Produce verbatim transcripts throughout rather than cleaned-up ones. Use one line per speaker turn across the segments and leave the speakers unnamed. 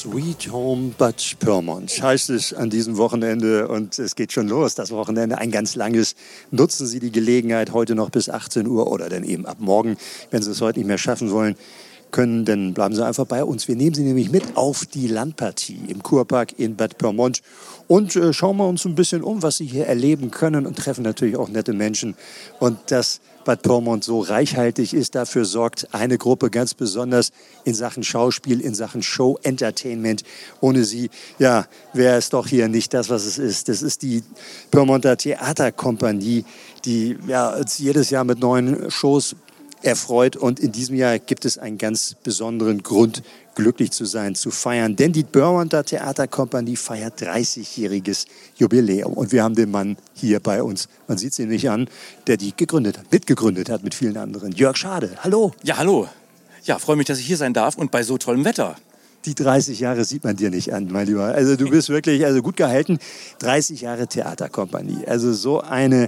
Sweet Home Bad Pyrmont heißt es an diesem Wochenende und es geht schon los, das Wochenende, ein ganz langes. Nutzen Sie die Gelegenheit heute noch bis achtzehn Uhr oder dann eben ab morgen, wenn Sie es heute nicht mehr schaffen wollen, können, dann bleiben Sie einfach bei uns. Wir nehmen Sie nämlich mit auf die Landpartie im Kurpark in Bad Pyrmont und äh, schauen wir uns ein bisschen um, was Sie hier erleben können und treffen natürlich auch nette Menschen. Und das Bad Pyrmont so reichhaltig ist, dafür sorgt eine Gruppe ganz besonders in Sachen Schauspiel, in Sachen Show, Entertainment. Ohne sie, ja, wäre es doch hier nicht das, was es ist. Das ist die Pyrmonter Theaterkompanie, die ja, uns jedes Jahr mit neuen Shows erfreut. Und in diesem Jahr gibt es einen ganz besonderen Grund, glücklich zu sein, zu feiern. Denn die Pyrmonter Theaterkompanie feiert dreißigjähriges Jubiläum. Und wir haben den Mann hier bei uns, man sieht ihn nicht an, der die gegründet hat, mitgegründet hat mit vielen anderen. Jörg Schade, hallo.
Ja, hallo. Ja, freue mich, dass ich hier sein darf und bei so tollem Wetter.
Die dreißig Jahre sieht man dir nicht an, mein Lieber. Also du bist wirklich also gut gehalten. dreißig Jahre Theaterkompanie. Also so eine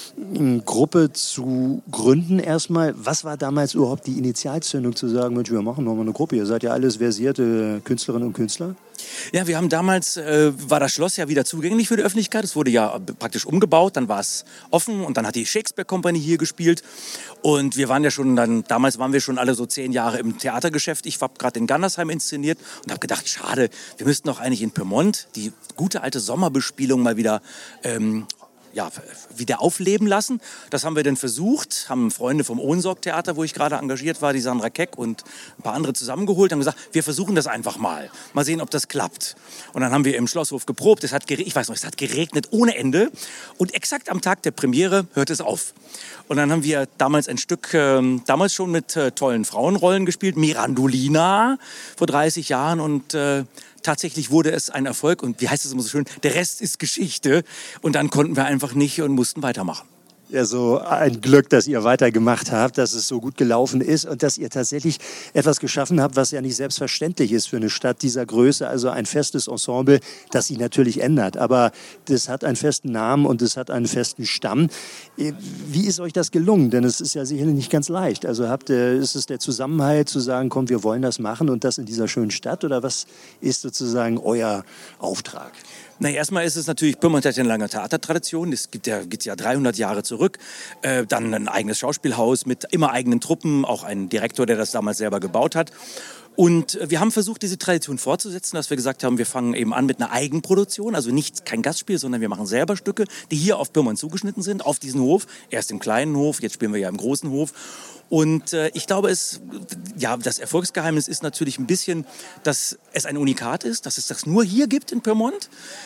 Gruppe zu gründen erstmal. Was war damals überhaupt die Initialzündung zu sagen, Mensch, wir machen nochmal eine Gruppe. Ihr seid ja alles versierte Künstlerinnen und Künstler.
Ja, wir haben damals, äh, war das Schloss ja wieder zugänglich für die Öffentlichkeit. Es wurde ja praktisch umgebaut, dann war es offen und dann hat die Shakespeare Company hier gespielt. Und wir waren ja schon dann, damals waren wir schon alle so zehn Jahre im Theatergeschäft. Ich habe gerade in Gandersheim inszeniert und habe gedacht, schade, wir müssten doch eigentlich in Pyrmont die gute alte Sommerbespielung mal wieder ähm, ja, wieder aufleben lassen. Das haben wir dann versucht, haben Freunde vom Ohnsorg-Theater, wo ich gerade engagiert war, die Sandra Keck und ein paar andere zusammengeholt, haben gesagt, wir versuchen das einfach mal. Mal sehen, ob das klappt. Und dann haben wir im Schlosshof geprobt. Es hat geregnet, ich weiß noch, es hat geregnet ohne Ende. Und exakt am Tag der Premiere hört es auf. Und dann haben wir damals ein Stück, äh, damals schon mit äh, tollen Frauenrollen gespielt, Mirandolina vor dreißig Jahren und äh, tatsächlich wurde es ein Erfolg und wie heißt es immer so schön, der Rest ist Geschichte und dann konnten wir einfach nicht und mussten weitermachen.
Ja, so ein Glück, dass ihr weitergemacht habt, dass es so gut gelaufen ist und dass ihr tatsächlich etwas geschaffen habt, was ja nicht selbstverständlich ist für eine Stadt dieser Größe. Also ein festes Ensemble, das sich natürlich ändert. Aber das hat einen festen Namen und es hat einen festen Stamm. Wie ist euch das gelungen? Denn es ist ja sicherlich nicht ganz leicht. Also habt ihr, ist es der Zusammenhalt zu sagen, komm, wir wollen das machen und das in dieser schönen Stadt? Oder was ist sozusagen euer Auftrag?
Na, erstmal ist es natürlich, Pyrmont hat ja eine lange Theatertradition. Es gibt ja, gibt's ja dreihundert Jahre zurück. Äh, dann ein eigenes Schauspielhaus mit immer eigenen Truppen, auch ein Direktor, der das damals selber gebaut hat. Und wir haben versucht, diese Tradition fortzusetzen, dass wir gesagt haben, wir fangen eben an mit einer Eigenproduktion, also nicht kein Gastspiel, sondern wir machen selber Stücke, die hier auf Pyrmont zugeschnitten sind, auf diesen Hof. Erst im kleinen Hof, jetzt spielen wir ja im großen Hof. Und äh, ich glaube, es, ja, das Erfolgsgeheimnis ist natürlich ein bisschen, dass es ein Unikat ist, dass es das nur hier gibt in Pyrmont.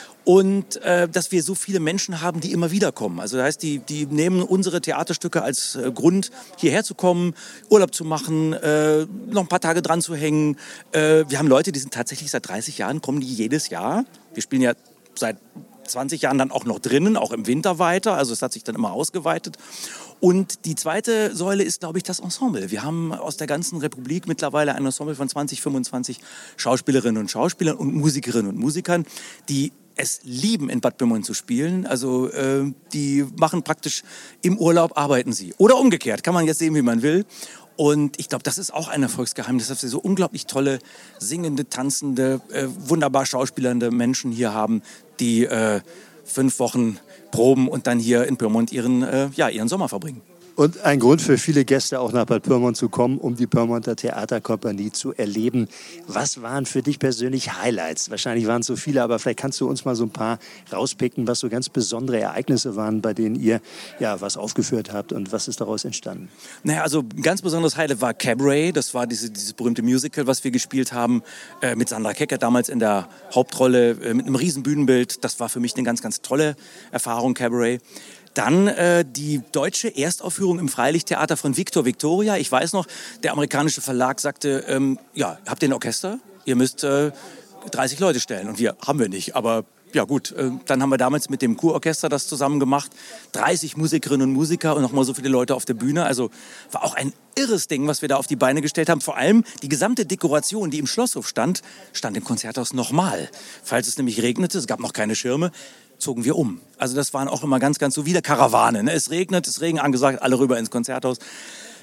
Und äh, dass wir so viele Menschen haben, die immer wieder kommen. Also das heißt, die, die nehmen unsere Theaterstücke als äh, Grund, hierher zu kommen, Urlaub zu machen, äh, noch ein paar Tage dran zu hängen. Äh, wir haben Leute, die sind tatsächlich seit dreißig Jahren, kommen die jedes Jahr. Wir spielen ja seit zwanzig Jahren dann auch noch drinnen, auch im Winter weiter. Also es hat sich dann immer ausgeweitet. Und die zweite Säule ist, glaube ich, das Ensemble. Wir haben aus der ganzen Republik mittlerweile ein Ensemble von zwanzig, fünfundzwanzig Schauspielerinnen und Schauspielern und Musikerinnen und Musikern, die es lieben, in Bad Pyrmont zu spielen. Also äh, die machen praktisch im Urlaub, arbeiten sie. Oder umgekehrt, kann man jetzt sehen, wie man will. Und ich glaube, das ist auch ein Erfolgsgeheimnis, dass wir so unglaublich tolle, singende, tanzende, äh, wunderbar schauspielernde Menschen hier haben, die äh, fünf Wochen proben und dann hier in Pyrmont ihren, äh, ja, ihren Sommer verbringen.
Und ein Grund für viele Gäste auch nach Bad Pyrmont zu kommen, um die Pyrmonter Theaterkompanie zu erleben. Was waren für dich persönlich Highlights? Wahrscheinlich waren es so viele, aber vielleicht kannst du uns mal so ein paar rauspicken, was so ganz besondere Ereignisse waren, bei denen ihr ja was aufgeführt habt und was ist daraus entstanden?
Naja, also ein ganz besonderes Highlight war Cabaret. Das war diese, dieses berühmte Musical, was wir gespielt haben äh, mit Sandra Kecker damals in der Hauptrolle äh, mit einem riesen Bühnenbild. Das war für mich eine ganz, ganz tolle Erfahrung, Cabaret. Dann äh, die deutsche Erstaufführung im Freilichttheater von Victor Victoria. Ich weiß noch, der amerikanische Verlag sagte, ähm, ja, habt ihr ein Orchester? Ihr müsst äh, dreißig Leute stellen. Und wir, haben wir nicht, aber ja gut, äh, dann haben wir damals mit dem Kurorchester das zusammen gemacht. dreißig Musikerinnen und Musiker und nochmal so viele Leute auf der Bühne. Also war auch ein irres Ding, was wir da auf die Beine gestellt haben. Vor allem die gesamte Dekoration, die im Schlosshof stand, stand im Konzerthaus nochmal. Falls es nämlich regnete, es gab noch keine Schirme, zogen wir um. Also das waren auch immer ganz, ganz so wie der Karawane. Ne? Es regnet, es Regen angesagt, alle rüber ins Konzerthaus.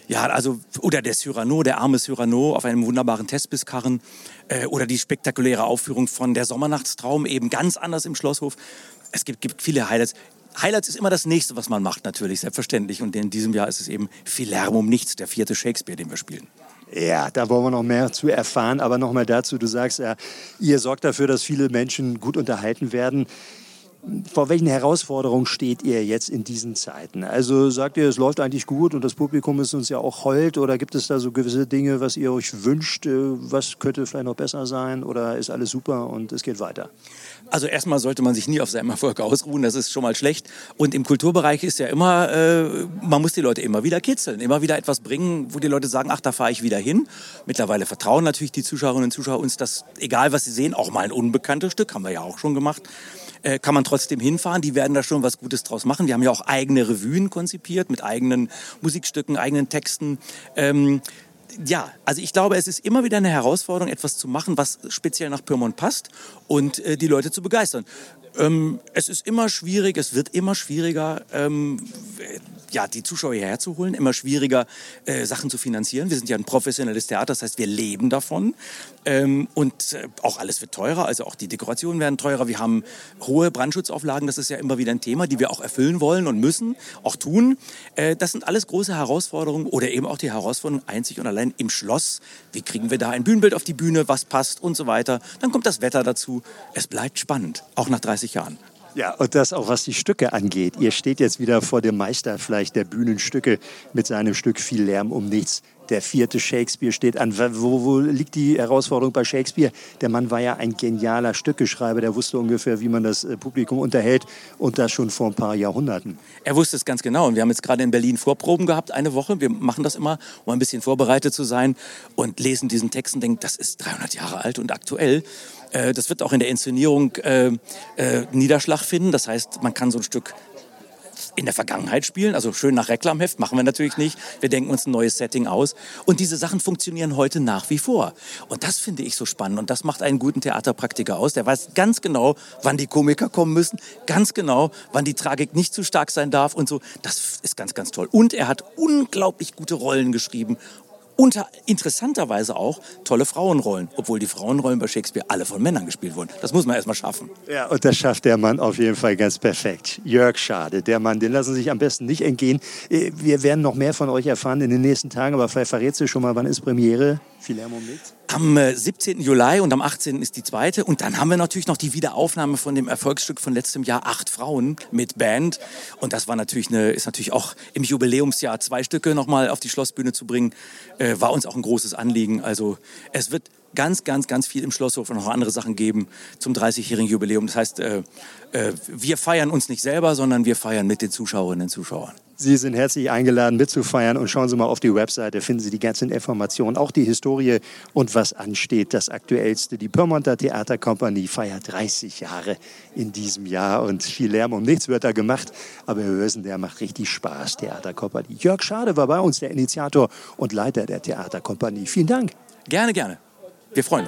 Ja, also, oder der Cyrano, der arme Cyrano auf einem wunderbaren Thespis-Karren. Äh, oder die spektakuläre Aufführung von Der Sommernachtstraum, eben ganz anders im Schlosshof. Es gibt, gibt viele Highlights. Highlights ist immer das Nächste, was man macht, natürlich, selbstverständlich. Und in diesem Jahr ist es eben Viel Lärm um nichts, der vierte Shakespeare, den wir spielen.
Ja, da wollen wir noch mehr zu erfahren. Aber noch mal dazu, du sagst ja, ihr sorgt dafür, dass viele Menschen gut unterhalten werden. Vor welchen Herausforderungen steht ihr jetzt in diesen Zeiten? Also sagt ihr, es läuft eigentlich gut und das Publikum ist uns ja auch hold? Oder gibt es da so gewisse Dinge, was ihr euch wünscht? Was könnte vielleicht noch besser sein? Oder ist alles super und es geht weiter?
Also erstmal sollte man sich nie auf seinem Erfolg ausruhen, das ist schon mal schlecht. Und im Kulturbereich ist ja immer, äh, man muss die Leute immer wieder kitzeln, immer wieder etwas bringen, wo die Leute sagen, ach, da fahre ich wieder hin. Mittlerweile vertrauen natürlich die Zuschauerinnen und Zuschauer uns, dass, egal was sie sehen, auch mal ein unbekanntes Stück, haben wir ja auch schon gemacht, äh, kann man trotzdem hinfahren. Die werden da schon was Gutes draus machen. Wir haben ja auch eigene Revuen konzipiert mit eigenen Musikstücken, eigenen Texten. Ähm, Ja, also ich glaube, es ist immer wieder eine Herausforderung, etwas zu machen, was speziell nach Pyrmont passt und äh, die Leute zu begeistern. Ähm, es ist immer schwierig, es wird immer schwieriger, ähm, ja, die Zuschauer hierher zu holen, immer schwieriger, äh, Sachen zu finanzieren. Wir sind ja ein professionelles Theater, das heißt, wir leben davon. Ähm, und äh, auch alles wird teurer, also auch die Dekorationen werden teurer. Wir haben hohe Brandschutzauflagen, das ist ja immer wieder ein Thema, die wir auch erfüllen wollen und müssen, auch tun. Äh, das sind alles große Herausforderungen oder eben auch die Herausforderung einzig und allein im Schloss. Wie kriegen wir da ein Bühnenbild auf die Bühne, was passt und so weiter. Dann kommt das Wetter dazu. Es bleibt spannend, auch nach dreißig Jahren.
Ja, und das auch, was die Stücke angeht. Ihr steht jetzt wieder vor dem Meister vielleicht der Bühnenstücke mit seinem Stück Viel Lärm um nichts. Der vierte Shakespeare steht an. Wo, wo liegt die Herausforderung bei Shakespeare? Der Mann war ja ein genialer Stückeschreiber. Der wusste ungefähr, wie man das Publikum unterhält und das schon vor ein paar Jahrhunderten.
Er wusste es ganz genau. Und wir haben jetzt gerade in Berlin Vorproben gehabt, eine Woche. Wir machen das immer, um ein bisschen vorbereitet zu sein und lesen diesen Text und denken, das ist dreihundert Jahre alt und aktuell. Das wird auch in der Inszenierung äh, äh, Niederschlag finden. Das heißt, man kann so ein Stück in der Vergangenheit spielen, also schön nach Reklamheft, machen wir natürlich nicht. Wir denken uns ein neues Setting aus. Und diese Sachen funktionieren heute nach wie vor. Und das finde ich so spannend. Und das macht einen guten Theaterpraktiker aus. Der weiß ganz genau, wann die Komiker kommen müssen, ganz genau, wann die Tragik nicht zu stark sein darf und so. Das ist ganz, ganz toll. Und er hat unglaublich gute Rollen geschrieben. Und interessanterweise auch tolle Frauenrollen, obwohl die Frauenrollen bei Shakespeare alle von Männern gespielt wurden. Das muss man erst mal schaffen.
Ja, und das schafft der Mann auf jeden Fall ganz perfekt. Jörg Schade, der Mann, den lassen Sie sich am besten nicht entgehen. Wir werden noch mehr von euch erfahren in den nächsten Tagen, aber vielleicht verrätst du schon mal, wann ist Premiere? Viel Lärm um nichts?
Am siebzehnten Juli und am achtzehnten ist die zweite. Und dann haben wir natürlich noch die Wiederaufnahme von dem Erfolgsstück von letztem Jahr, Acht Frauen mit Band. Und das war natürlich eine, ist natürlich auch im Jubiläumsjahr zwei Stücke nochmal auf die Schlossbühne zu bringen, äh, war uns auch ein großes Anliegen. Also es wird ganz, ganz, ganz viel im Schlosshof und noch andere Sachen geben zum dreißigjährigen Jubiläum. Das heißt, äh, äh, wir feiern uns nicht selber, sondern wir feiern mit den Zuschauerinnen und Zuschauern.
Sie sind herzlich eingeladen mitzufeiern und schauen Sie mal auf die Webseite, finden Sie die ganzen Informationen, auch die Historie und was ansteht, das Aktuellste. Die Pyrmonter Theaterkompanie feiert dreißig Jahre in diesem Jahr und Viel Lärm um nichts wird da gemacht, aber wir wissen, der macht richtig Spaß, Theaterkompanie. Jörg Schade war bei uns, der Initiator und Leiter der Theaterkompanie. Vielen Dank.
Gerne, gerne. Wir freuen uns.